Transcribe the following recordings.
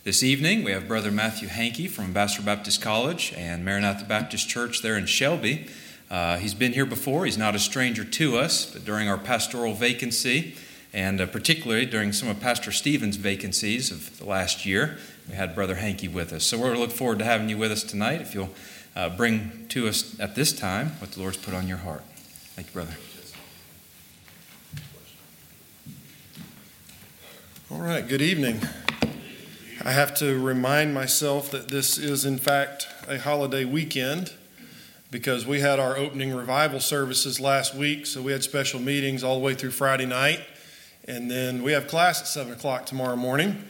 This evening, we have Brother Matthew Hankey from Ambassador Baptist College and Maranatha Baptist Church there in Shelby. He's been here before. He's not a stranger to us, but during our pastoral vacancy, and particularly during some of Pastor Stephen's vacancies of the last year, we had Brother Hankey with us. So we're looking forward to having you with us tonight if you'll bring to us at this time what the Lord's put on your heart. Thank you, brother. All right, good evening. I have to remind myself that this is, in fact, a holiday weekend because we had our opening revival services last week, so we had special meetings all the way through Friday night, and then we have class at 7 o'clock tomorrow morning.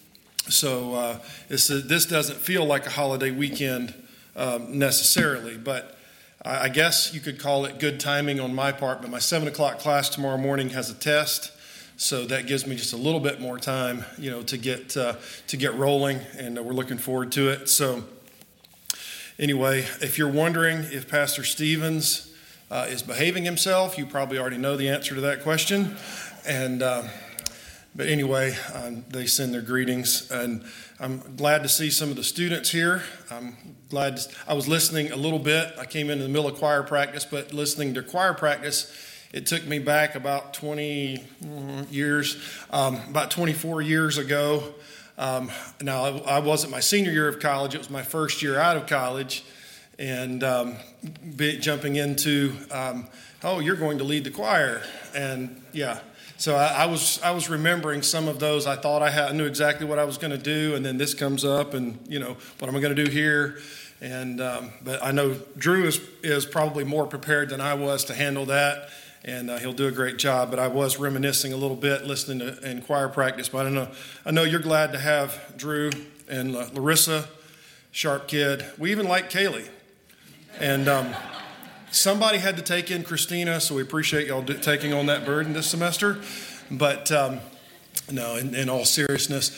So this doesn't feel like a holiday weekend necessarily, but I guess you could call it good timing on my part, but my 7 o'clock class tomorrow morning has a test. So that gives me just a little bit more time, to get rolling, and we're looking forward to it. So anyway, if you're wondering if Pastor Stevens is behaving himself, you probably already know the answer to that question. And but anyway, they send their greetings, and I'm glad to see some of the students here. I was listening a little bit. I came in the middle of choir practice, but listening to choir practice, it took me back about 20 years, about 24 years ago. Now, I wasn't my senior year of college. It was my first year out of college. And jumping into, you're going to lead the choir. And, yeah. So I was remembering some of those. I thought I knew exactly what I was going to do. And then this comes up and, what am I going to do here? And but I know Drew is probably more prepared than I was to handle that. And he'll do a great job. But I was reminiscing a little bit listening in choir practice. But I know you're glad to have Drew and Larissa, sharp kid. We even like Kaylee. And somebody had to take in Christina, so we appreciate y'all taking on that burden this semester. But no, in all seriousness,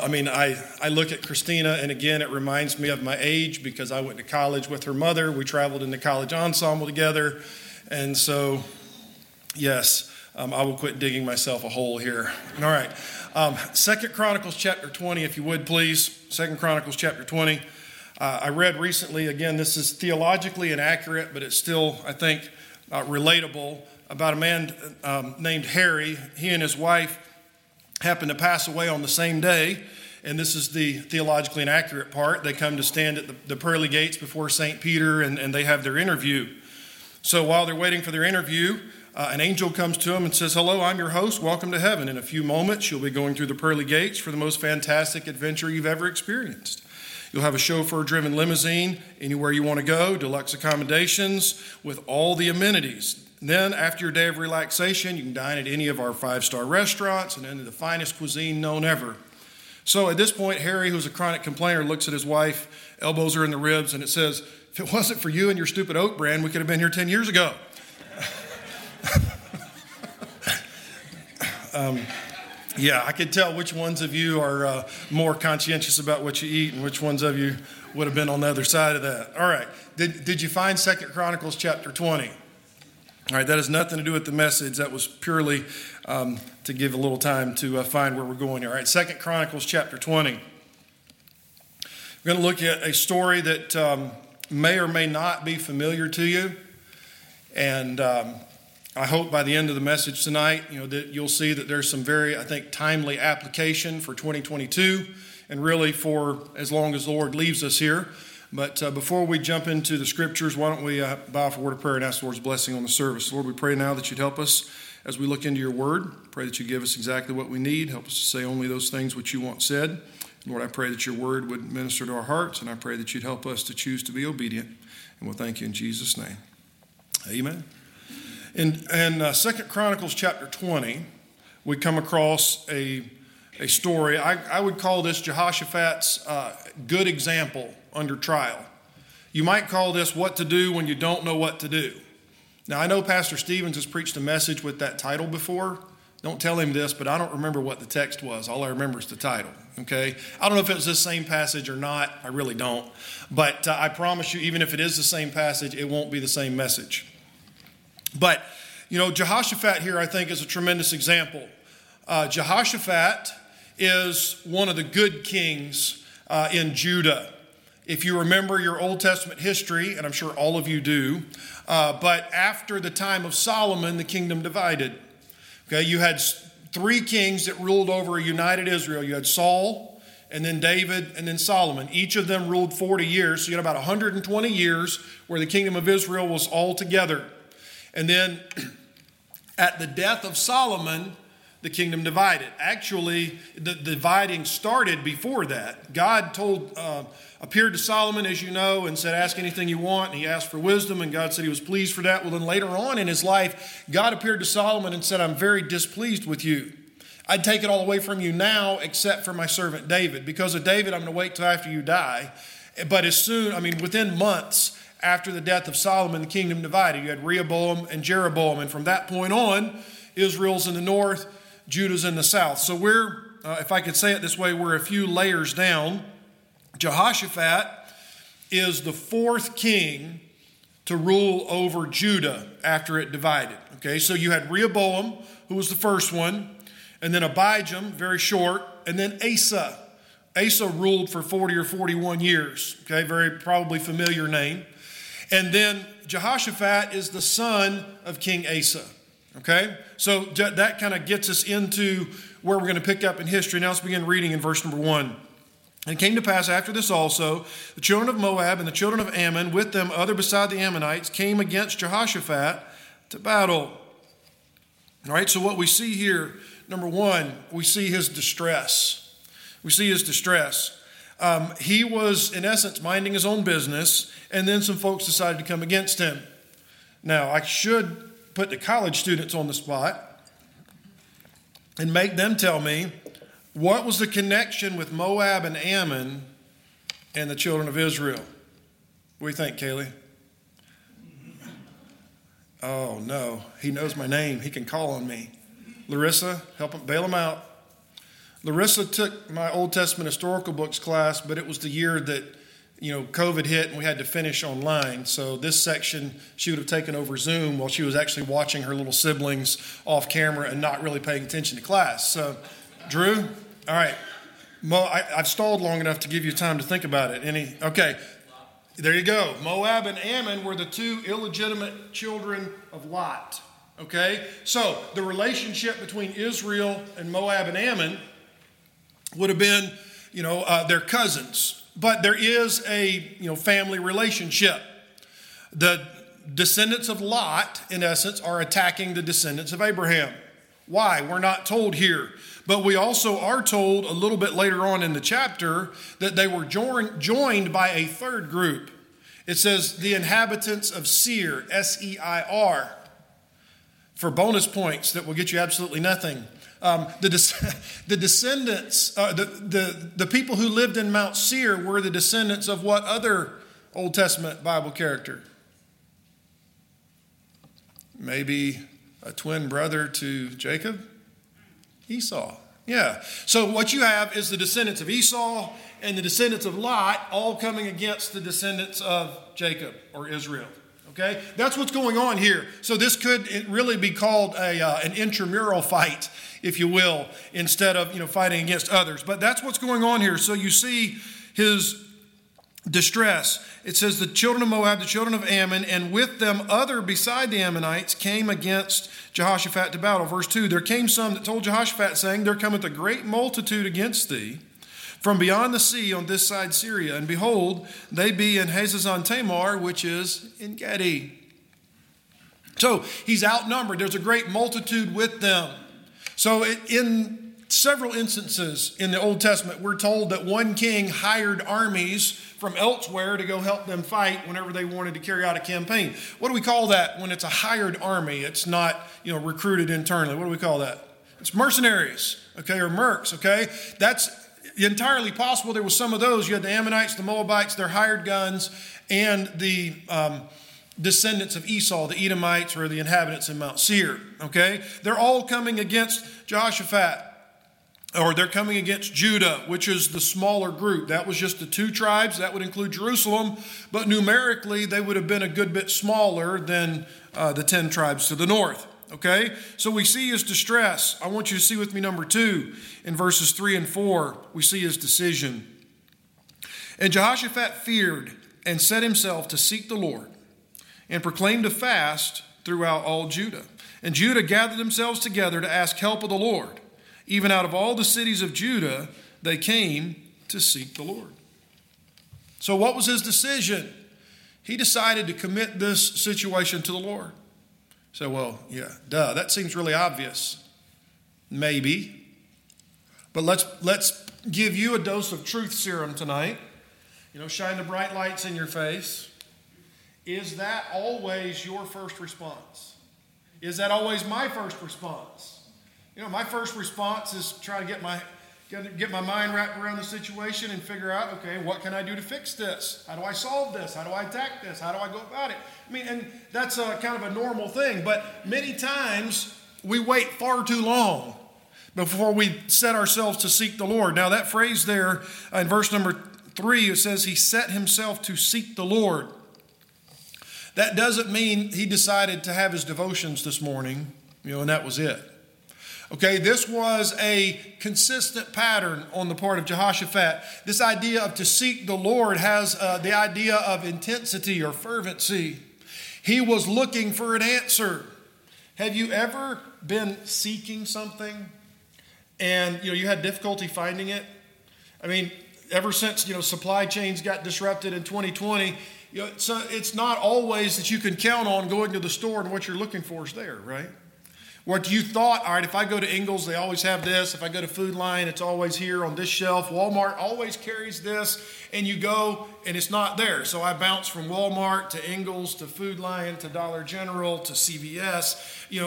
I look at Christina, and again, it reminds me of my age because I went to college with her mother. We traveled in the college ensemble together. And so, yes, I will quit digging myself a hole here. All right. 2 Chronicles chapter 20, if you would, please. 2 Chronicles chapter 20. I read recently, again, this is theologically inaccurate, but it's still, I think, relatable, about a man named Harry. He and his wife happened to pass away on the same day, and this is the theologically inaccurate part. They come to stand at the pearly gates before St. Peter, and they have their interview. So while they're waiting for their interview, an angel comes to him and says, "Hello, I'm your host. Welcome to heaven. In a few moments, you'll be going through the pearly gates for the most fantastic adventure you've ever experienced. You'll have a chauffeur-driven limousine anywhere you want to go, deluxe accommodations with all the amenities. Then, after your day of relaxation, you can dine at any of our 5-star restaurants and into the finest cuisine known ever." So at this point, Harry, who's a chronic complainer, looks at his wife, elbows her in the ribs, and it says, "If it wasn't for you and your stupid oat brand, we could have been here 10 years ago." Yeah, I could tell which ones of you are more conscientious about what you eat and which ones of you would have been on the other side of that. All right. Did you find 2 Chronicles chapter 20? All right, that has nothing to do with the message. That was purely to give a little time to find where we're going here. All right, 2 Chronicles chapter 20. We're going to look at a story that may or may not be familiar to you. And I hope by the end of the message tonight, that you'll see that there's some very, I think, timely application for 2022 and really for as long as the Lord leaves us here. But before we jump into the scriptures, why don't we bow for a word of prayer and ask the Lord's blessing on the service. Lord, we pray now that you'd help us as we look into your word. Pray that you give us exactly what we need. Help us to say only those things which you want said. Lord, I pray that your word would minister to our hearts, and I pray that you'd help us to choose to be obedient. And we'll thank you in Jesus' name. Amen. In 2 Chronicles chapter 20, we come across a story. I would call this Jehoshaphat's good example under trial. You might call this what to do when you don't know what to do. Now, I know Pastor Stevens has preached a message with that title before. Don't tell him this, but I don't remember what the text was. All I remember is the title, okay? I don't know if it was this same passage or not. I really don't. But I promise you, even if it is the same passage, it won't be the same message. But, Jehoshaphat here, I think, is a tremendous example. Jehoshaphat is one of the good kings in Judah. If you remember your Old Testament history, and I'm sure all of you do, but after the time of Solomon, the kingdom divided. Okay, you had 3 kings that ruled over a united Israel. You had Saul, and then David, and then Solomon. Each of them ruled 40 years, so you had about 120 years where the kingdom of Israel was all together. And then at the death of Solomon, the kingdom divided. Actually, the dividing started before that. God appeared to Solomon, as you know, and said, ask anything you want. And he asked for wisdom, and God said he was pleased for that. Well, then later on in his life, God appeared to Solomon and said, I'm very displeased with you. I'd take it all away from you now, except for my servant David. Because of David, I'm going to wait till after you die. But within months after the death of Solomon, the kingdom divided. You had Rehoboam and Jeroboam. And from that point on, Israel's in the north, Judah's in the south. So if I could say it this way, we're a few layers down. Jehoshaphat is the 4th king to rule over Judah after it divided. Okay, so you had Rehoboam, who was the first one, and then Abijam, very short, and then Asa. Asa ruled for 40 or 41 years. Okay, very probably familiar name. And then Jehoshaphat is the son of King Asa. Okay, so that kind of gets us into where we're going to pick up in history. Now let's begin reading in verse number 1. And it came to pass after this also, the children of Moab and the children of Ammon, with them other beside the Ammonites, came against Jehoshaphat to battle. All right, so what we see here, number 1, we see his distress. We see his distress. He was, in essence, minding his own business, and then some folks decided to come against him. Now, I should put the college students on the spot and make them tell me, what was the connection with Moab and Ammon and the children of Israel? What do you think, Kaylee? Oh, no. He knows my name. He can call on me. Larissa, help him, bail him out. Larissa took my Old Testament historical books class, but it was the year that, COVID hit and we had to finish online. So this section, she would have taken over Zoom while she was actually watching her little siblings off camera and not really paying attention to class. So, Drew, all right. I've stalled long enough to give you time to think about it. Okay, there you go. Moab and Ammon were the 2 illegitimate children of Lot. Okay, so the relationship between Israel and Moab and Ammon would have been, they're cousins. But there is a, family relationship. The descendants of Lot, in essence, are attacking the descendants of Abraham. Why? We're not told here. But we also are told a little bit later on in the chapter that they were joined by a third group. It says the inhabitants of Seir, S-E-I-R. For bonus points that will get you absolutely nothing. The descendants, the people who lived in Mount Seir were the descendants of what other Old Testament Bible character? Maybe a twin brother to Jacob? Esau. Yeah. So what you have is the descendants of Esau and the descendants of Lot all coming against the descendants of Jacob or Israel. Okay, that's what's going on here. So this could really be called an intramural fight, if you will, instead of fighting against others. But that's what's going on here. So you see his distress. It says the children of Moab, the children of Ammon, and with them other beside the Ammonites came against Jehoshaphat to battle. Verse 2, there came some that told Jehoshaphat, saying, there cometh a great multitude against thee from beyond the sea on this side Syria, and behold, they be in Hazazon Tamar, which is in Gedi. So he's outnumbered. There's a great multitude with them. So in several instances in the Old Testament, we're told that one king hired armies from elsewhere to go help them fight whenever they wanted to carry out a campaign. What do we call that when it's a hired army? It's not, recruited internally. What do we call that? It's mercenaries, okay, or mercs, okay? That's entirely possible. There was some of those. You had the Ammonites, the Moabites, their hired guns, and the descendants of Esau, the Edomites, or the inhabitants in Mount Seir. Okay? They're all coming against Jehoshaphat, or they're coming against Judah, which is the smaller group. That was just the 2 tribes. That would include Jerusalem, but numerically they would have been a good bit smaller than the 10 tribes to the north. Okay, so we see his distress. I want you to see with me number 2 in verses 3 and 4. We see his decision. And Jehoshaphat feared and set himself to seek the Lord and proclaimed a fast throughout all Judah. And Judah gathered themselves together to ask help of the Lord. Even out of all the cities of Judah, they came to seek the Lord. So what was his decision? He decided to commit this situation to the Lord. So, well, yeah, that seems really obvious. Maybe. But let's give you a dose of truth serum tonight. Shine the bright lights in your face. Is that always your first response? Is that always my first response? My first response is try to get my mind wrapped around the situation and figure out, okay, what can I do to fix this? How do I solve this? How do I attack this? How do I go about it? And that's kind of a normal thing. But many times we wait far too long before we set ourselves to seek the Lord. Now that phrase there in verse number 3, it says he set himself to seek the Lord. That doesn't mean he decided to have his devotions this morning, and that was it. Okay, this was a consistent pattern on the part of Jehoshaphat. This idea of to seek the Lord has the idea of intensity or fervency. He was looking for an answer. Have you ever been seeking something and you had difficulty finding it? Ever since supply chains got disrupted in 2020, so it's not always that you can count on going to the store and what you're looking for is there, right? What you thought, all right, if I go to Ingles, they always have this. If I go to Food Lion, it's always here on this shelf. Walmart always carries this, and you go and it's not there. So I bounce from Walmart to Ingles to Food Lion to Dollar General to CVS.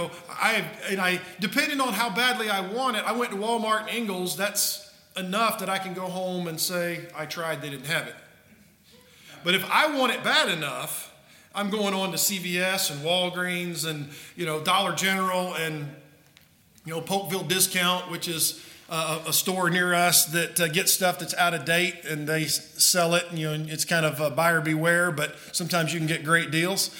I depending on how badly I want it, I went to Walmart and Ingles. That's enough that I can go home and say, I tried, they didn't have it. But if I want it bad enough, I'm going on to CVS and Walgreens and, Dollar General and, Polkville Discount, which is a store near us that gets stuff that's out of date and they sell it. And, it's kind of a buyer beware, but sometimes you can get great deals.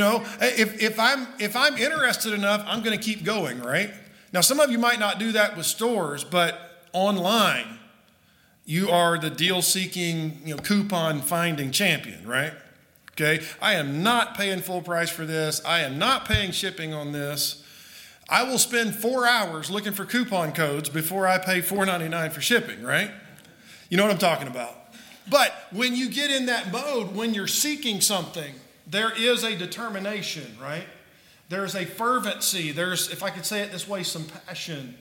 If I'm interested enough, I'm going to keep going, right? Now, some of you might not do that with stores, but online, you are the deal-seeking, coupon finding champion, right? Okay, I am not paying full price for this. I am not paying shipping on this. I will spend 4 hours looking for coupon codes before I pay $4.99 for shipping, right? You know what I'm talking about. But when you get in that mode, when you're seeking something, there is a determination, right? There's a fervency. There's, if I could say it this way, some passion.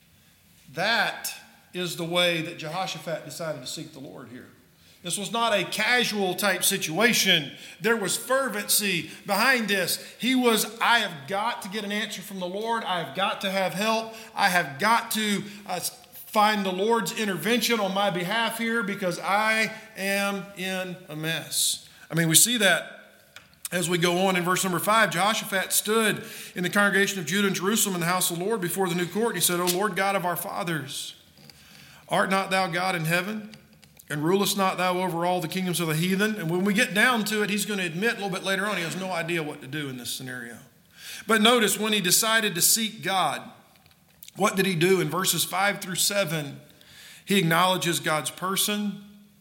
That is the way that Jehoshaphat decided to seek the Lord here. This was not a casual type situation. There was fervency behind this. I have got to get an answer from the Lord. I have got to have help. I have got to find the Lord's intervention on my behalf here because I am in a mess. We see that as we go on in verse number 5. Jehoshaphat stood in the congregation of Judah and Jerusalem in the house of the Lord before the new court. And he said, O Lord God of our fathers, art not thou God in heaven? And rulest not thou over all the kingdoms of the heathen? And when we get down to it, he's going to admit a little bit later on he has no idea what to do in this scenario. But notice when he decided to seek God, what did he do? In verses 5 through 7, he acknowledges God's person,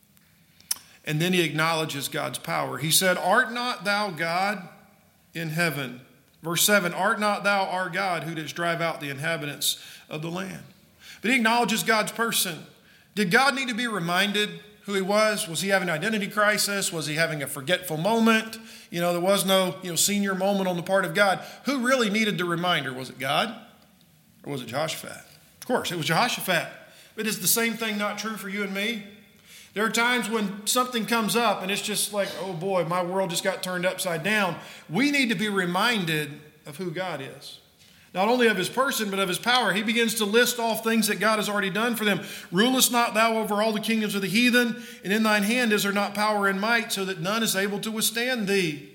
and then he acknowledges God's power. He said, Art not thou God in heaven? Verse 7, Art not thou our God who didst drive out the inhabitants of the land? But he acknowledges God's person. Did God need to be reminded who he was? Was he having an identity crisis? Was he having a forgetful moment? There was no, senior moment on the part of God. Who really needed the reminder? Was it God or was it Jehoshaphat? Of course, it was Jehoshaphat. But is the same thing not true for you and me? There are times when something comes up and it's just like, oh boy, my world just got turned upside down. We need to be reminded of who God is. Not only of his person, but of his power. He begins to list off things that God has already done for them. Rulest not thou over all the kingdoms of the heathen? And in thine hand is there not power and might, so that none is able to withstand thee?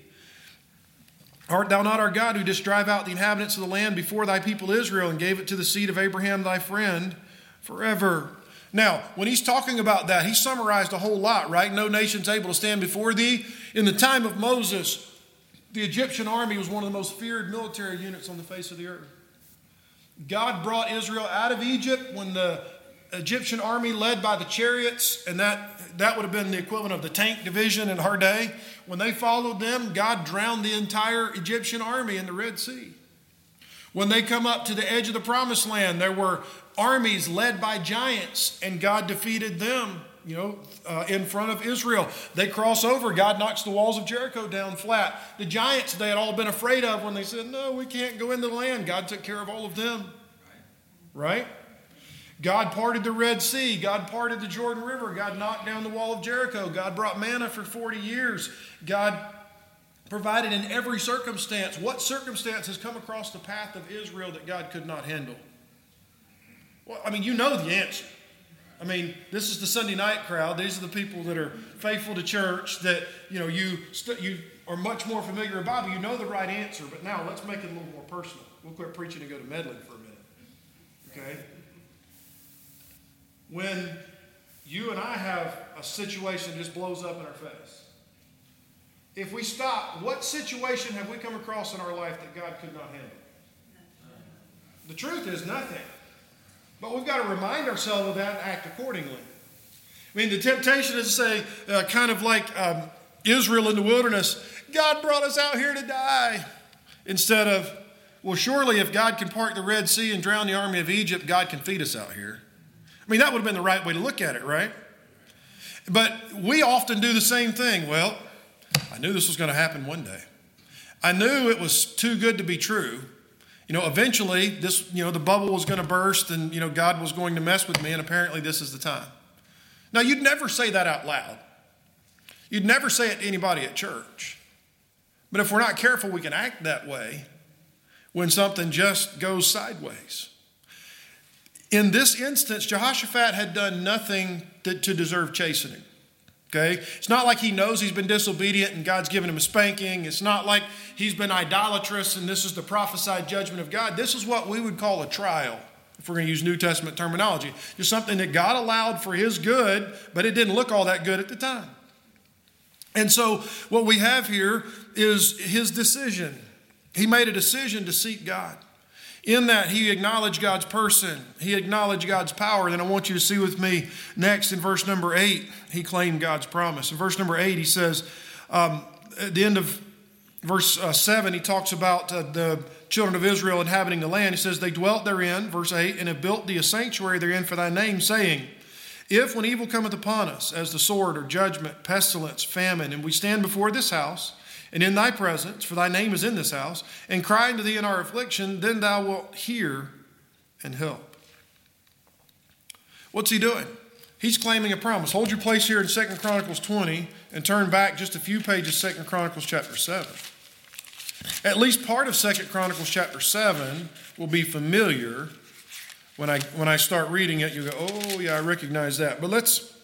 Art thou not our God, who didst drive out the inhabitants of the land before thy people Israel, and gave it to the seed of Abraham thy friend forever? Now, when he's talking about that, he summarized a whole lot, right? No nation's able to stand before thee. In the time of Moses, The Egyptian army was one of the most feared military units on the face of the earth. God brought Israel out of Egypt when the Egyptian army led by the chariots, and that would have been the equivalent of the tank division in our day. When they followed them, God drowned the entire Egyptian army in the Red Sea. When they come up to the edge of the promised land, there were armies led by giants, and God defeated them, in front of Israel. They cross over. God knocks the walls of Jericho down flat. The giants they had all been afraid of when they said, no, we can't go into the land. God took care of all of them. Right? God parted the Red Sea. God parted the Jordan River. God knocked down the wall of Jericho. God brought manna for 40 years. God provided in every circumstance. What circumstance has come across the path of Israel that God could not handle? Well, you know the answer. This is the Sunday night crowd. These are the people that are faithful to church that, you are much more familiar with the Bible. You know the right answer. But now let's make it a little more personal. We'll quit preaching and go to meddling for a minute. Okay? When you and I have a situation that just blows up in our face, if we stop, what situation have we come across in our life that God could not handle? The truth is nothing. But we've got to remind ourselves of that and act accordingly. The temptation is to say, kind of like Israel in the wilderness, God brought us out here to die. Instead of, well, surely if God can part the Red Sea and drown the army of Egypt, God can feed us out here. That would have been the right way to look at it, right? But we often do the same thing. Well, I knew this was going to happen one day. I knew it was too good to be true. Eventually the bubble was going to burst and, God was going to mess with me, and apparently this is the time. Now, you'd never say that out loud. You'd never say it to anybody at church. But if we're not careful, we can act that way when something just goes sideways. In this instance, Jehoshaphat had done nothing to deserve chastening. Okay? It's not like he knows he's been disobedient and God's given him a spanking. It's not like he's been idolatrous and this is the prophesied judgment of God. This is what we would call a trial, if we're going to use New Testament terminology. Just something that God allowed for his good, but it didn't look all that good at the time. And so what we have here is his decision. He made a decision to seek God. In that, he acknowledged God's person. He acknowledged God's power. Then I want you to see with me next in verse number 8, he claimed God's promise. In verse number 8, he says, at the end of verse 7, he talks about the children of Israel inhabiting the land. He says, they dwelt therein, verse 8, and have built thee a sanctuary therein for thy name, saying, if when evil cometh upon us, as the sword or judgment, pestilence, famine, and we stand before this house, and in thy presence, for thy name is in this house, and cry unto thee in our affliction, then thou wilt hear and help. What's he doing? He's claiming a promise. Hold your place here in 2 Chronicles 20 and turn back just a few pages, 2 Chronicles chapter 7. At least part of 2 Chronicles chapter 7 will be familiar. When I start reading it, you go, oh yeah, I recognize that. But let's,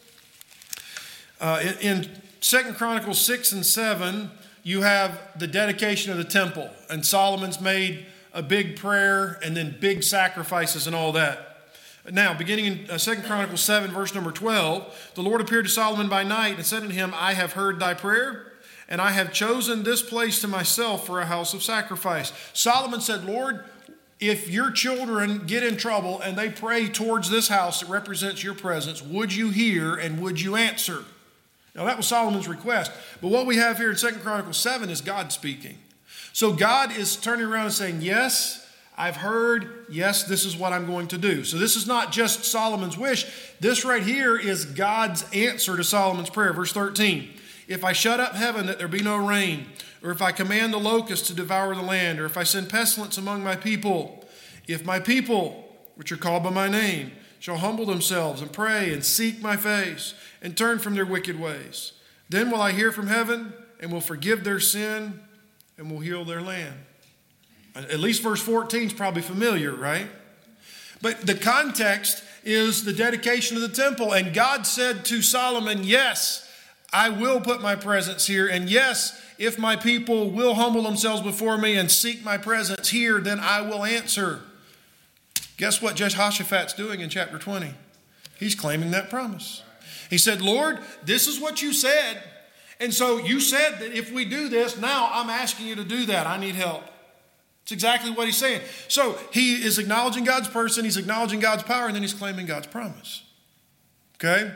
in 2 Chronicles 6 and 7, you have the dedication of the temple, and Solomon's made a big prayer and then big sacrifices and all that. Now, beginning in 2 Chronicles 7, verse number 12, the Lord appeared to Solomon by night and said unto him, I have heard thy prayer, and I have chosen this place to myself for a house of sacrifice. Solomon said, Lord, if your children get in trouble and they pray towards this house that represents your presence, would you hear and would you answer? Now, that was Solomon's request. But what we have here in 2 Chronicles 7 is God speaking. So God is turning around and saying, yes, I've heard. Yes, this is what I'm going to do. So this is not just Solomon's wish. This right here is God's answer to Solomon's prayer. Verse 13, if I shut up heaven that there be no rain, or if I command the locusts to devour the land, or if I send pestilence among my people, if my people, which are called by my name, shall humble themselves and pray and seek my face and turn from their wicked ways, then will I hear from heaven and will forgive their sin and will heal their land. At least verse 14 is probably familiar, right? But the context is the dedication of the temple. And God said to Solomon, yes, I will put my presence here. And yes, if my people will humble themselves before me and seek my presence here, then I will answer. Guess what Jehoshaphat's doing in chapter 20? He's claiming that promise. He said, Lord, this is what you said. And so you said that if we do this, now I'm asking you to do that. I need help. It's exactly what he's saying. So he is acknowledging God's person, he's acknowledging God's power, and then he's claiming God's promise. Okay?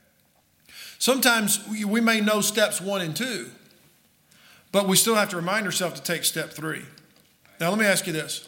Sometimes we may know steps 1 and 2, but we still have to remind ourselves to take step 3. Now let me ask you this.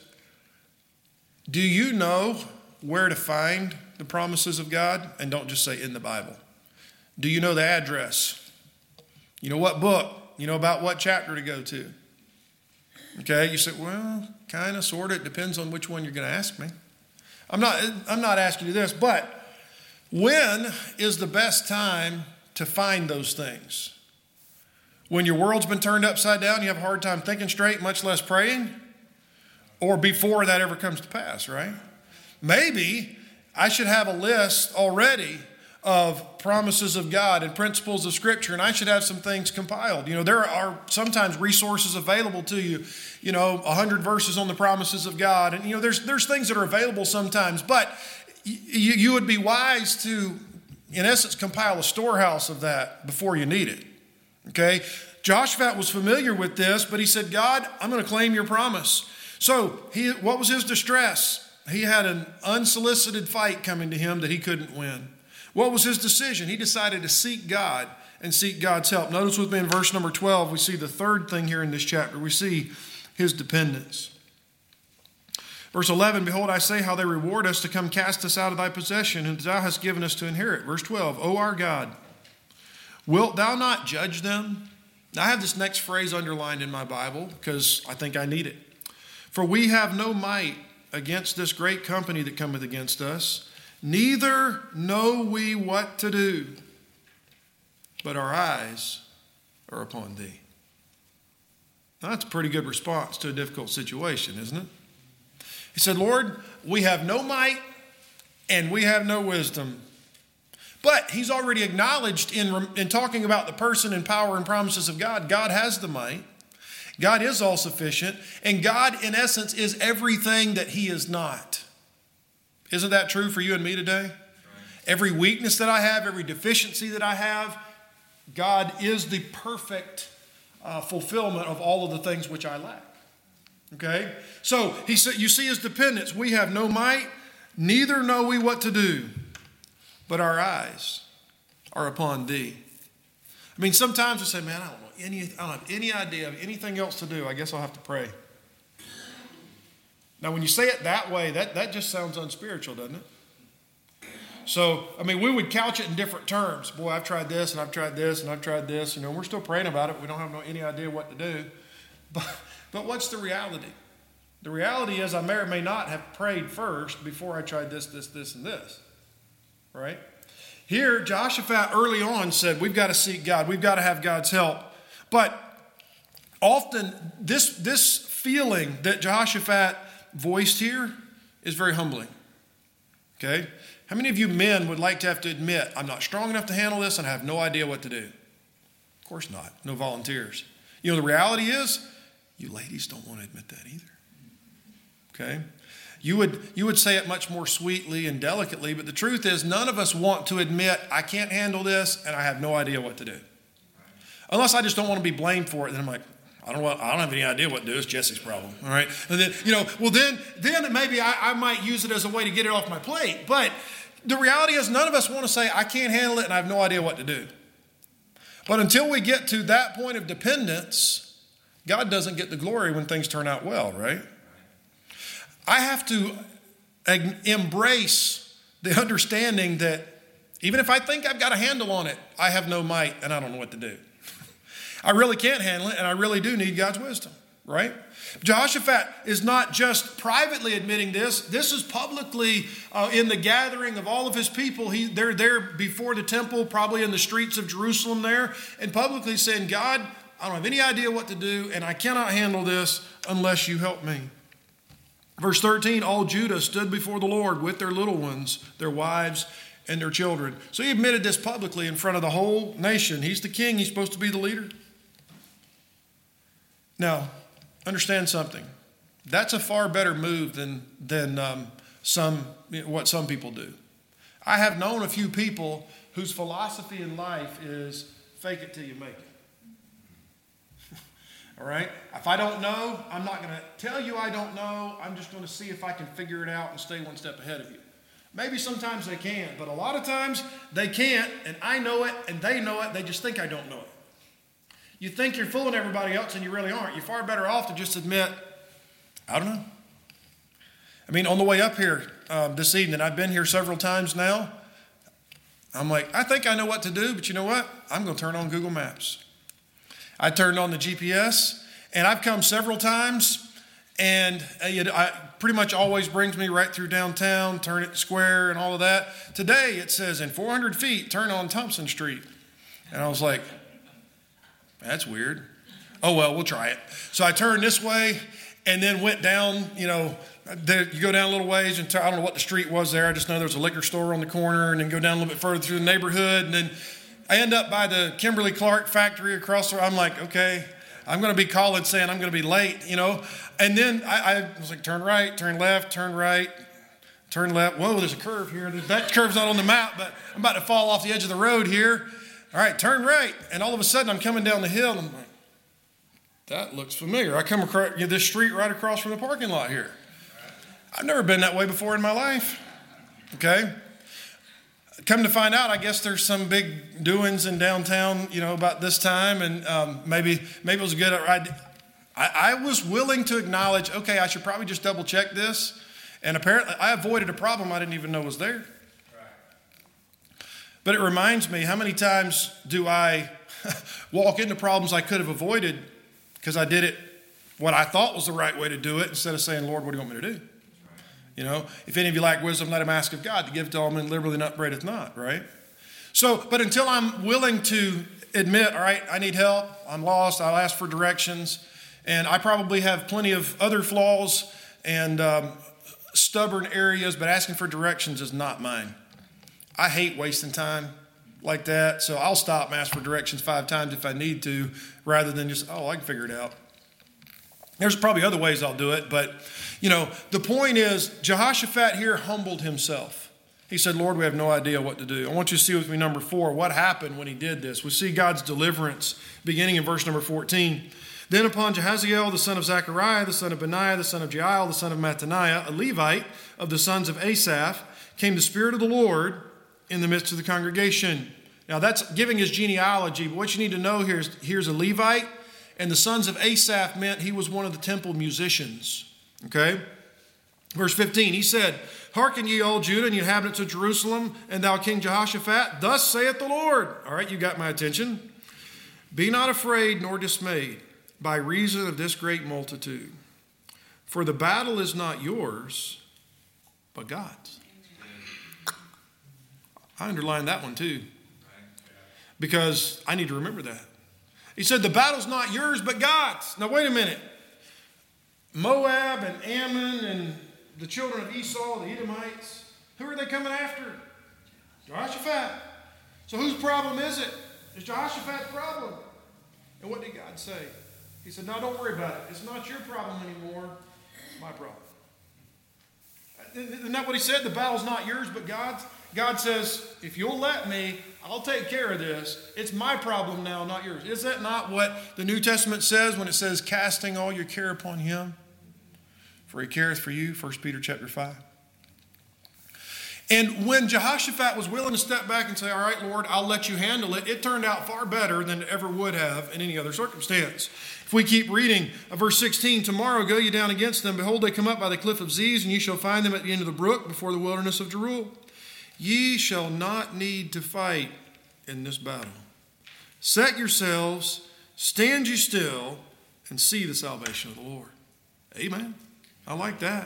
Do you know where to find the promises of God? And don't just say in the Bible. Do you know the address? You know what book? You know about what chapter to go to? Okay, you say, well, kind of, sort of. It depends on which one you're going to ask me. I'm not asking you this, but when is the best time to find those things? When your world's been turned upside down, you have a hard time thinking straight, much less praying? Or before that ever comes to pass, right? Maybe I should have a list already of promises of God and principles of Scripture, and I should have some things compiled. You know, there are sometimes resources available to you, 100 verses on the promises of God. And, there's things that are available sometimes, but you would be wise to, in essence, compile a storehouse of that before you need it. Okay? Jehoshaphat was familiar with this, but he said, God, I'm going to claim your promise. So what was his distress? He had an unsolicited fight coming to him that he couldn't win. What was his decision? He decided to seek God and seek God's help. Notice with me in verse number 12, we see the third thing here in this chapter. We see his dependence. Verse 11, behold, I say how they reward us to come cast us out of thy possession, and thou hast given us to inherit. Verse 12, O our God, wilt thou not judge them? Now I have this next phrase underlined in my Bible because I think I need it. For we have no might against this great company that cometh against us, neither know we what to do, but our eyes are upon thee. Now, that's a pretty good response to a difficult situation, isn't it? He said, Lord, we have no might and we have no wisdom. But he's already acknowledged in talking about the person and power and promises of God, God has the might. God is all sufficient, and God, in essence, is everything that he is not. Isn't that true for you and me today? Every weakness that I have, every deficiency that I have, God is the perfect fulfillment of all of the things which I lack. Okay? So, he said, you see his dependence. We have no might, neither know we what to do, but our eyes are upon thee. I mean, sometimes we say, man, I don't have any idea of anything else to do. I guess I'll have to pray. Now, when you say it that way, that just sounds unspiritual, doesn't it? So, I mean, we would couch it in different terms. Boy, I've tried this, and I've tried this, and I've tried this. We're still praying about it. We don't have any idea what to do. But what's the reality? The reality is I may or may not have prayed first before I tried this, and this. Right? Here, Jehoshaphat early on said, we've got to seek God. We've got to have God's help. But often, this feeling that Jehoshaphat voiced here is very humbling. Okay? How many of you men would like to have to admit, I'm not strong enough to handle this and I have no idea what to do? Of course not. No volunteers. The reality is, you ladies don't want to admit that either. Okay? You would say it much more sweetly and delicately, but the truth is none of us want to admit, I can't handle this and I have no idea what to do. Unless I just don't want to be blamed for it, then I'm like, I don't have any idea what to do. It's Jesse's problem. All right. And then, then maybe I might use it as a way to get it off my plate. But the reality is none of us want to say, I can't handle it and I have no idea what to do. But until we get to that point of dependence, God doesn't get the glory when things turn out well, right? I have to embrace the understanding that even if I think I've got a handle on it, I have no might and I don't know what to do. I really can't handle it, and I really do need God's wisdom, right? Jehoshaphat is not just privately admitting this. This is publicly in the gathering of all of his people. They're there before the temple, probably in the streets of Jerusalem there, and publicly saying, God, I don't have any idea what to do, and I cannot handle this unless you help me. Verse 13, all Judah stood before the Lord with their little ones, their wives, and their children. So he admitted this publicly in front of the whole nation. He's the king. He's supposed to be the leader. Now, understand something. That's a far better move than what some people do. I have known a few people whose philosophy in life is fake it till you make it. All right? If I don't know, I'm not going to tell you I don't know. I'm just going to see if I can figure it out and stay one step ahead of you. Maybe sometimes they can, but a lot of times they can't, and I know it, and they know it. They just think I don't know it. You think you're fooling everybody else, and you really aren't. You're far better off to just admit, I don't know. I mean, on the way up here this evening, I've been here several times now. I'm like, I think I know what to do, but you know what? I'm going to turn on Google Maps. I turned on the GPS, and I've come several times, and it pretty much always brings me right through downtown, turn it square and all of that. Today, it says in 400 feet, turn on Thompson Street. And I was like, that's weird. Oh, well, we'll try it. So I turned this way and then went down, you go down a little ways, and I don't know what the street was there. I just know there's a liquor store on the corner, and then go down a little bit further through the neighborhood, and then I end up by the Kimberly-Clark factory across there. I'm like, okay, I'm going to be calling saying I'm going to be late, And then I was like, turn right, turn left, turn right, turn left. Whoa, there's a curve here. That curve's not on the map, but I'm about to fall off the edge of the road here. All right, turn right. And all of a sudden, I'm coming down the hill, and I'm like, that looks familiar. I come across this street right across from the parking lot here. I've never been that way before in my life. Okay? Come to find out, I guess there's some big doings in downtown, about this time, and maybe it was a good idea. I was willing to acknowledge, okay, I should probably just double check this, and apparently I avoided a problem I didn't even know was there. But it reminds me, how many times do I walk into problems I could have avoided because I did it what I thought was the right way to do it, instead of saying, Lord, what do you want me to do? If any of you lack wisdom, let him ask of God to give to all men liberally, not upbraideth not, right? So, but until I'm willing to admit, all right, I need help, I'm lost, I'll ask for directions, and I probably have plenty of other flaws and stubborn areas, but asking for directions is not mine. I hate wasting time like that, so I'll stop and ask for directions 5 times if I need to, rather than just, I can figure it out. There's probably other ways I'll do it, but, the point is, Jehoshaphat here humbled himself. He said, Lord, we have no idea what to do. I want you to see with me number 4, what happened when he did this. We see God's deliverance beginning in verse number 14. Then upon Jehaziel, the son of Zechariah, the son of Benaiah, the son of Jael, the son of Mattaniah, a Levite of the sons of Asaph, came the Spirit of the Lord in the midst of the congregation. Now that's giving his genealogy, but what you need to know here is here's a Levite, and the sons of Asaph meant he was one of the temple musicians. Okay? Verse 15, he said, Hearken ye all Judah and ye inhabitants of Jerusalem, and thou King Jehoshaphat, thus saith the Lord. All right, you got my attention. Be not afraid nor dismayed by reason of this great multitude. For the battle is not yours, but God's. I underlined that one too, because I need to remember that. He said, the battle's not yours, but God's. Now, wait a minute. Moab and Ammon and the children of Esau, the Edomites, who are they coming after? Jehoshaphat. So whose problem is it? It's Jehoshaphat's problem. And what did God say? He said, no, don't worry about it. It's not your problem anymore. It's my problem. Isn't that what he said? The battle's not yours, but God's. God says, if you'll let me, I'll take care of this. It's my problem now, not yours. Is that not what the New Testament says when it says, casting all your care upon him? For he careth for you, 1 Peter chapter 5. And when Jehoshaphat was willing to step back and say, all right, Lord, I'll let you handle it, it turned out far better than it ever would have in any other circumstance. If we keep reading, verse 16, tomorrow go ye down against them. Behold, they come up by the cliff of Ziz, and ye shall find them at the end of the brook before the wilderness of Jeruel. Ye shall not need to fight in this battle. Set yourselves, stand ye still, and see the salvation of the Lord. Amen. I like that.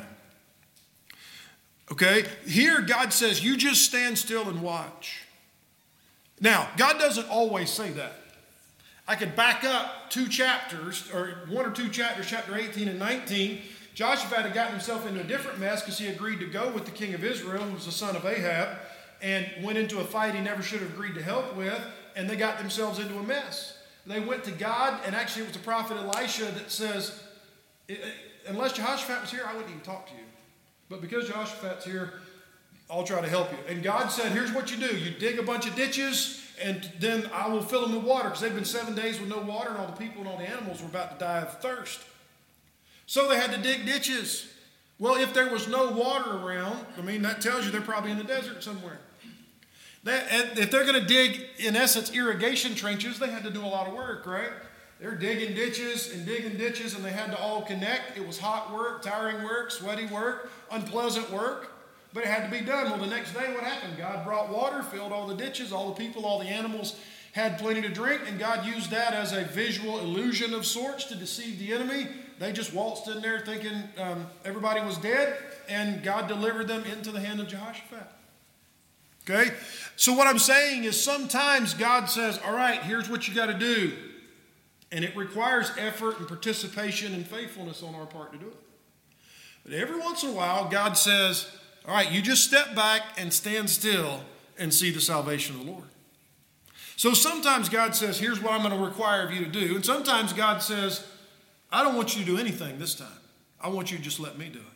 Okay, here God says, you just stand still and watch. Now, God doesn't always say that. I could back up 2 chapters, or 1 or 2 chapters, chapter 18 and 19. Jehoshaphat had gotten himself into a different mess because he agreed to go with the king of Israel, who was the son of Ahab, and went into a fight he never should have agreed to help with, and they got themselves into a mess. They went to God, and actually it was the prophet Elisha that says, unless Jehoshaphat was here, I wouldn't even talk to you. But because Jehoshaphat's here, I'll try to help you. And God said, here's what you do. You dig a bunch of ditches, and then I will fill them with water, because they'd been 7 days with no water, and all the people and all the animals were about to die of thirst. So they had to dig ditches. Well, if there was no water around, that tells you they're probably in the desert somewhere. If they're going to dig, in essence, irrigation trenches, they had to do a lot of work, right? They're digging ditches, and they had to all connect. It was hot work, tiring work, sweaty work, unpleasant work, but it had to be done. Well, the next day, what happened? God brought water, filled all the ditches, all the people, all the animals had plenty to drink, and God used that as a visual illusion of sorts to deceive the enemy. They just waltzed in there thinking everybody was dead, and God delivered them into the hand of Jehoshaphat. Okay? So what I'm saying is sometimes God says, all right, here's what you got to do. And it requires effort and participation and faithfulness on our part to do it. But every once in a while, God says, all right, you just step back and stand still and see the salvation of the Lord. So sometimes God says, here's what I'm going to require of you to do. And sometimes God says, I don't want you to do anything this time. I want you to just let me do it.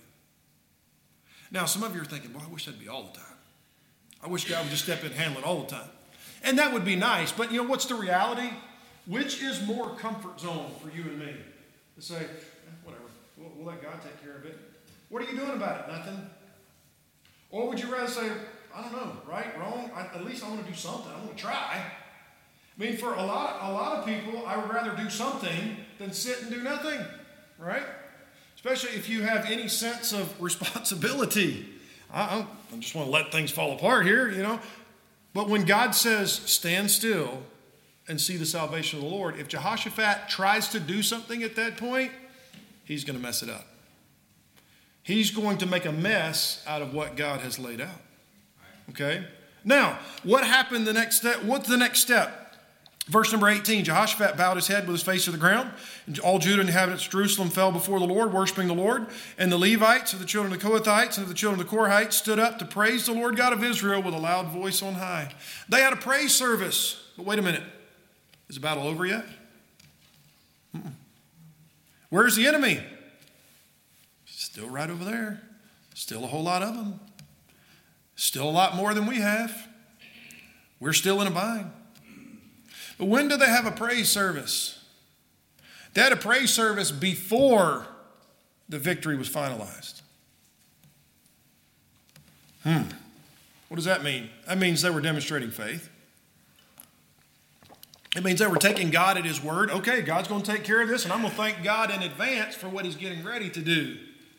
Now, some of you are thinking, boy, I wish that'd be all the time. I wish God would just step in and handle it all the time. And that would be nice. But you know what's the reality? Which is more comfort zone for you and me? To say, whatever, we'll let God take care of it. What are you doing about it? Nothing. Or would you rather say, I don't know, right, wrong? At least I want to do something. I want to try. For a lot of people, I would rather do something than sit and do nothing, right? Especially if you have any sense of responsibility. I just want to let things fall apart here, But when God says, stand still and see the salvation of the Lord, if Jehoshaphat tries to do something at that point, he's going to mess it up. He's going to make a mess out of what God has laid out. Okay? Now, what happened the next step? What's the next step? Verse number 18, Jehoshaphat bowed his head with his face to the ground. And all Judah and the inhabitants of Jerusalem fell before the Lord, worshiping the Lord. And the Levites of the children of the Kohathites and of the children of the Korahites stood up to praise the Lord God of Israel with a loud voice on high. They had a praise service. But wait a minute. Is the battle over yet? Where's the enemy? Still right over there. Still a whole lot of them. Still a lot more than we have. We're still in a bind. But when do they have a praise service? They had a praise service before the victory was finalized. What does that mean? That means they were demonstrating faith. It means they were taking God at His word. Okay, God's going to take care of this, and I'm going to thank God in advance for what He's getting ready to do.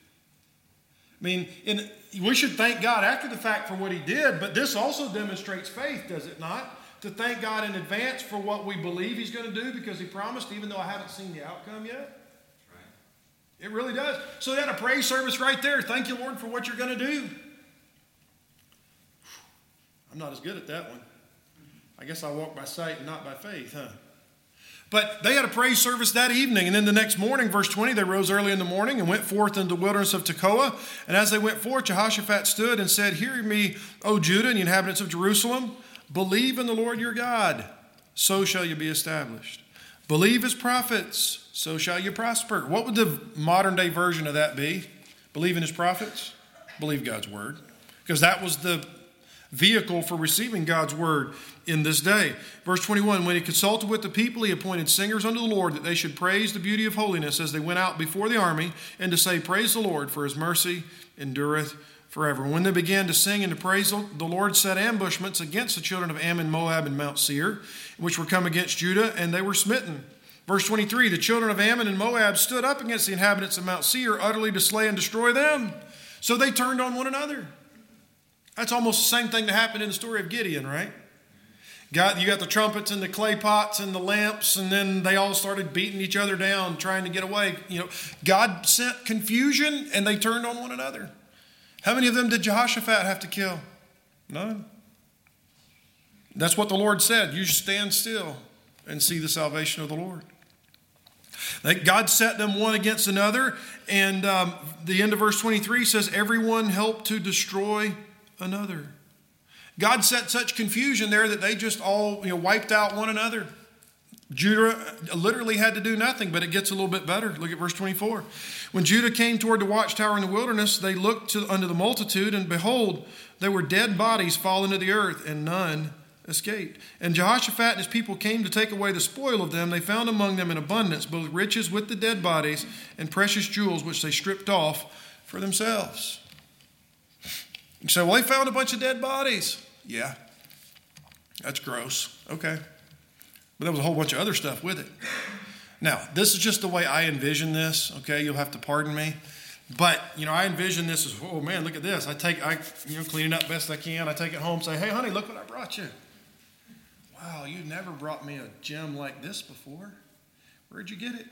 We should thank God after the fact for what He did, but this also demonstrates faith, does it not? To thank God in advance for what we believe He's going to do because He promised, even though I haven't seen the outcome yet. Right. It really does. So they had a praise service right there. Thank you, Lord, for what you're going to do. I'm not as good at that one. I guess I walk by sight and not by faith, huh? But they had a praise service that evening. And then the next morning, verse 20, they rose early in the morning and went forth into the wilderness of Tekoa. And as they went forth, Jehoshaphat stood and said, hear me, O Judah and the inhabitants of Jerusalem. Believe in the Lord your God, so shall you be established. Believe His prophets, so shall you prosper. What would the modern day version of that be? Believe in His prophets? Believe God's word. Because that was the vehicle for receiving God's word in this day. Verse 21, when He consulted with the people, He appointed singers unto the Lord that they should praise the beauty of holiness as they went out before the army and to say, praise the Lord, for His mercy endureth forever. When they began to sing and to praise, the Lord set ambushments against the children of Ammon, Moab, and Mount Seir, which were come against Judah, and they were smitten. Verse 23, the children of Ammon and Moab stood up against the inhabitants of Mount Seir, utterly to slay and destroy them. So they turned on one another. That's almost the same thing that happened in the story of Gideon, right? You got the trumpets and the clay pots and the lamps, and then they all started beating each other down, trying to get away. God sent confusion, and they turned on one another. How many of them did Jehoshaphat have to kill? None. That's what the Lord said. You stand still and see the salvation of the Lord. God set them one against another. And the end of verse 23 says, everyone helped to destroy another. God set such confusion there that they just all wiped out one another. Judah literally had to do nothing, but it gets a little bit better. Look at verse 24. When Judah came toward the watchtower in the wilderness, they looked unto the multitude, and behold, there were dead bodies fallen to the earth, and none escaped. And Jehoshaphat and his people came to take away the spoil of them. They found among them in abundance both riches with the dead bodies and precious jewels, which they stripped off for themselves. You say, well, they found a bunch of dead bodies. Yeah, that's gross. Okay. But there was a whole bunch of other stuff with it. Now, this is just the way I envision this. Okay, you'll have to pardon me. But, I envision this as, oh man, look at this. I clean it up best I can. I take it home, say, hey, honey, look what I brought you. Wow, you never brought me a gem like this before. Where'd you get it?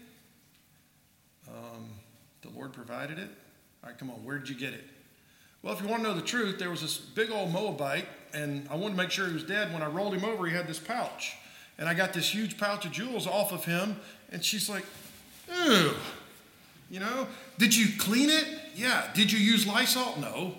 The Lord provided it. All right, come on, where'd you get it? Well, if you want to know the truth, there was this big old Moabite, and I wanted to make sure he was dead. When I rolled him over, he had this pouch. And I got this huge pouch of jewels off of him, and she's like, ew. Did you clean it? Yeah. Did you use Lysol? No.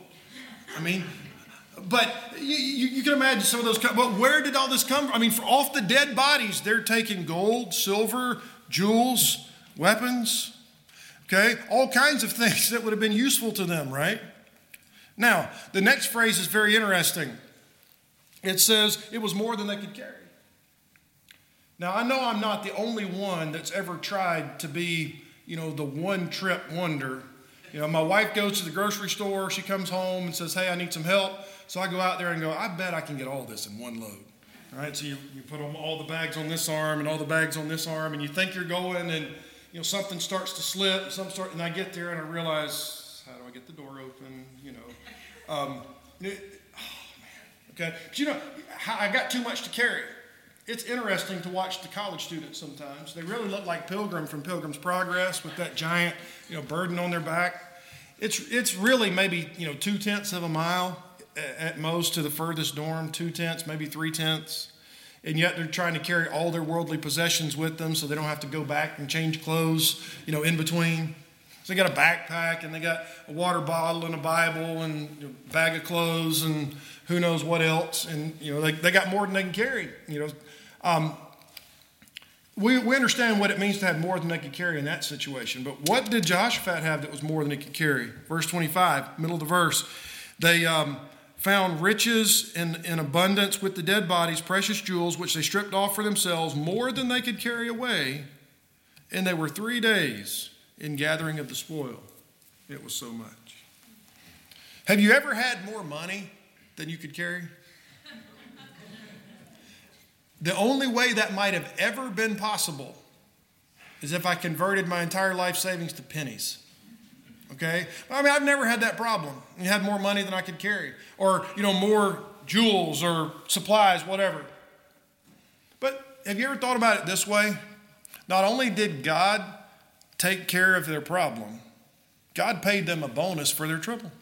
But you can imagine some of those. But where did all this come from? For off the dead bodies, they're taking gold, silver, jewels, weapons, okay? All kinds of things that would have been useful to them, right? Now, the next phrase is very interesting. It says it was more than they could carry. Now, I know I'm not the only one that's ever tried to be, the one-trip wonder. My wife goes to the grocery store. She comes home and says, hey, I need some help. So I go out there and go, I bet I can get all this in one load. All right, so you put all the bags on this arm and all the bags on this arm, and you think you're going, and, something starts to slip, and I get there and I realize, how do I get the door open, oh, man. Okay, I got too much to carry. It's interesting to watch the college students sometimes. They really look like Pilgrim from Pilgrim's Progress with that giant, burden on their back. It's really maybe, 2/10 of a mile at most to the furthest dorm, 2/10, maybe 3/10. And yet they're trying to carry all their worldly possessions with them so they don't have to go back and change clothes, in between. So they got a backpack and they got a water bottle and a Bible and a bag of clothes and who knows what else. And, they got more than they can carry, We understand what it means to have more than they could carry in that situation. But what did Jehoshaphat have that was more than he could carry? Verse 25, middle of the verse. They found riches in abundance with the dead bodies, precious jewels, which they stripped off for themselves, more than they could carry away. And they were 3 days in gathering of the spoil. It was so much. Have you ever had more money than you could carry? The only way that might have ever been possible is if I converted my entire life savings to pennies. Okay? I've never had that problem. I had more money than I could carry. Or, more jewels or supplies, whatever. But have you ever thought about it this way? Not only did God take care of their problem, God paid them a bonus for their trouble.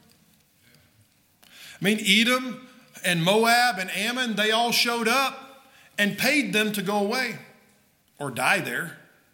Edom and Moab and Ammon, they all showed up and paid them to go away or die there.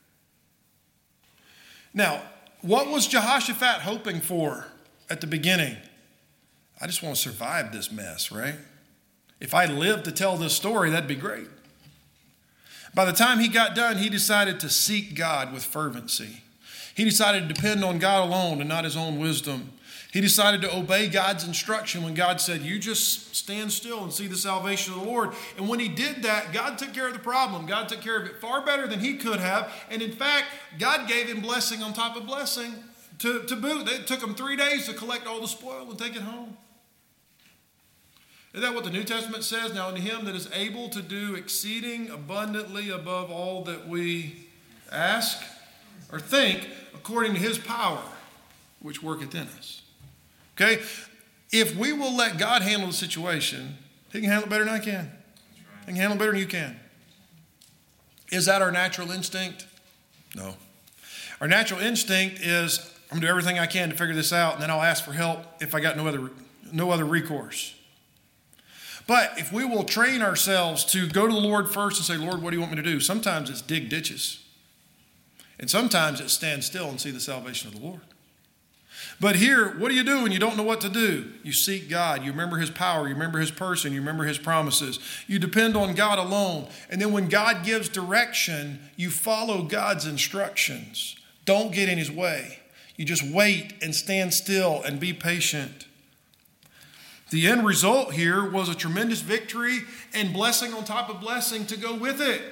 Now, what was Jehoshaphat hoping for at the beginning? I just want to survive this mess, right? If I live to tell this story, that'd be great. By the time he got done, he decided to seek God with fervency. He decided to depend on God alone and not his own wisdom. He decided to obey God's instruction when God said, you just stand still and see the salvation of the Lord. And when he did that, God took care of the problem. God took care of it far better than he could have. And in fact, God gave him blessing on top of blessing to boot. It took him 3 days to collect all the spoil and take it home. Isn't that what the New Testament says? Now unto him that is able to do exceeding abundantly above all that we ask or think, according to his power, which worketh in us. Okay? If we will let God handle the situation, he can handle it better than I can. He can handle it better than you can. Is that our natural instinct? No. Our natural instinct is, I'm going to do everything I can to figure this out, and then I'll ask for help if I got no other recourse. But if we will train ourselves to go to the Lord first and say, Lord, what do you want me to do? Sometimes it's dig ditches. And sometimes it's stand still and see the salvation of the Lord. But here, what do you do when you don't know what to do? You seek God. You remember his power. You remember his person. You remember his promises. You depend on God alone. And then when God gives direction, you follow God's instructions. Don't get in his way. You just wait and stand still and be patient. The end result here was a tremendous victory and blessing on top of blessing to go with it.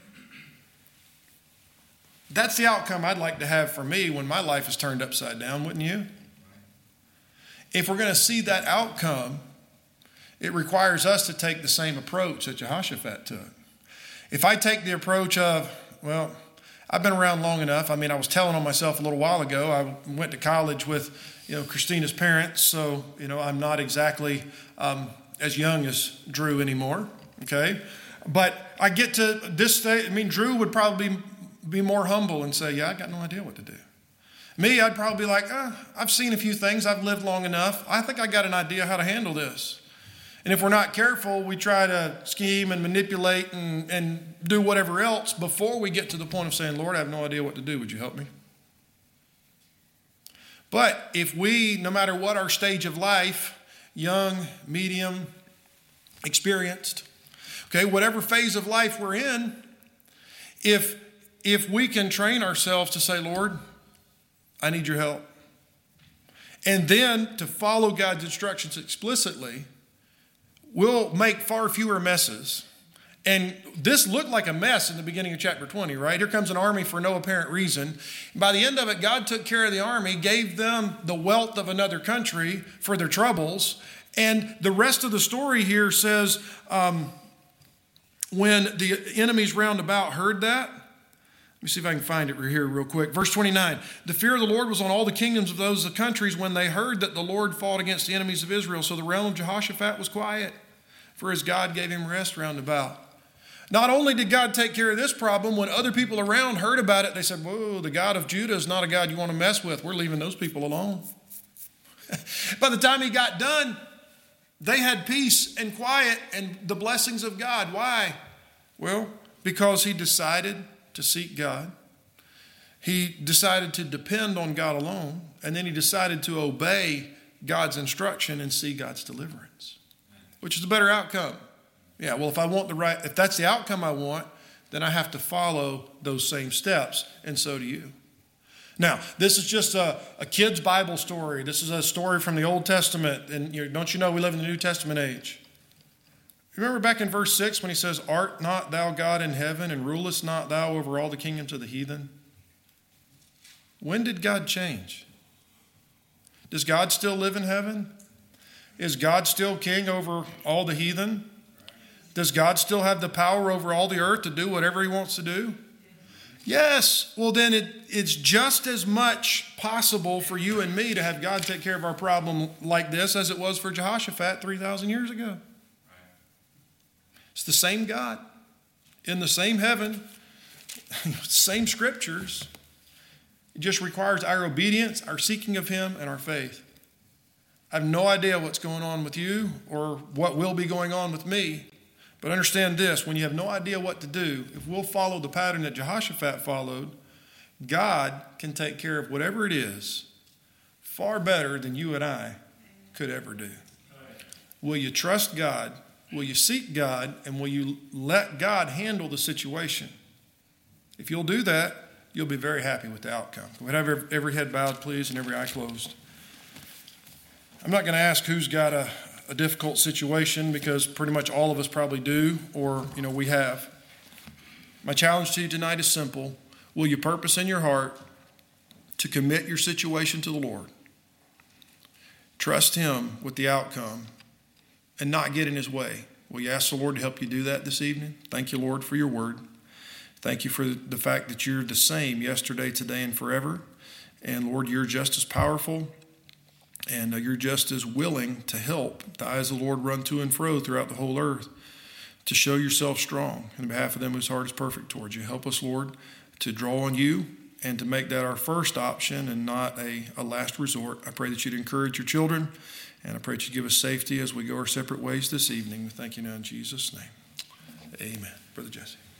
That's the outcome I'd like to have for me when my life is turned upside down, wouldn't you? If we're going to see that outcome, it requires us to take the same approach that Jehoshaphat took. If I take the approach of, well, I've been around long enough. I mean, I was telling on myself a little while ago. I went to college with, Christina's parents, so, I'm not exactly as young as Drew anymore, okay? But I get to this stage. Drew would probably be more humble and say, yeah, I got no idea what to do. Me, I'd probably be like, I've seen a few things. I've lived long enough. I think I got an idea how to handle this. And if we're not careful, we try to scheme and manipulate and do whatever else before we get to the point of saying, Lord, I have no idea what to do. Would you help me? But if we, no matter what our stage of life, young, medium, experienced, okay, whatever phase of life we're in, if we can train ourselves to say, Lord, I need your help, and then to follow God's instructions explicitly, we'll make far fewer messes. And this looked like a mess in the beginning of chapter 20, right? Here comes an army for no apparent reason. By the end of it, God took care of the army, gave them the wealth of another country for their troubles. And the rest of the story here says, when the enemies round about heard that, let me see if I can find it here real quick. Verse 29, the fear of the Lord was on all the kingdoms of those countries when they heard that the Lord fought against the enemies of Israel. So the realm of Jehoshaphat was quiet, for his God gave him rest round about. Not only did God take care of this problem, when other people around heard about it, they said, whoa, the God of Judah is not a God you want to mess with. We're leaving those people alone. By the time he got done, they had peace and quiet and the blessings of God. Why? Well, because he decided to seek God. He decided to depend on God alone. And then he decided to obey God's instruction and see God's deliverance. Which is a better outcome. Yeah, well, if that's the outcome I want, then I have to follow those same steps, and so do you. Now, this is just a kid's Bible story. This is a story from the Old Testament, and don't you know we live in the New Testament age? Remember back in verse 6 when he says, art not thou God in heaven, and rulest not thou over all the kingdoms of the heathen? When did God change? Does God still live in heaven? Is God still king over all the heathen? Does God still have the power over all the earth to do whatever he wants to do? Yes. Well, then it's just as much possible for you and me to have God take care of our problem like this as it was for Jehoshaphat 3,000 years ago. It's the same God in the same heaven, same scriptures. It just requires our obedience, our seeking of him, and our faith. I have no idea what's going on with you or what will be going on with me. But understand this, when you have no idea what to do, if we'll follow the pattern that Jehoshaphat followed, God can take care of whatever it is far better than you and I could ever do. Will you trust God? Will you seek God? And will you let God handle the situation? If you'll do that, you'll be very happy with the outcome. We'll have every head bowed, please, and every eye closed. I'm not going to ask who's got a difficult situation, because pretty much all of us probably do, or we have. My challenge to you tonight is simple. Will you purpose in your heart to commit your situation to the Lord? Trust him with the outcome and not get in his way. Will you ask the Lord to help you do that this evening? Thank you, Lord, for your word. Thank you for the fact that you're the same yesterday, today, and forever. And Lord, you're just as powerful, and you're just as willing to help the eyes of the Lord run to and fro throughout the whole earth to show yourself strong in behalf of them whose heart is perfect towards you. Help us, Lord, to draw on you and to make that our first option and not a last resort. I pray that you'd encourage your children, and I pray that you give us safety as we go our separate ways this evening. We thank you now in Jesus' name. Amen. Brother Jesse.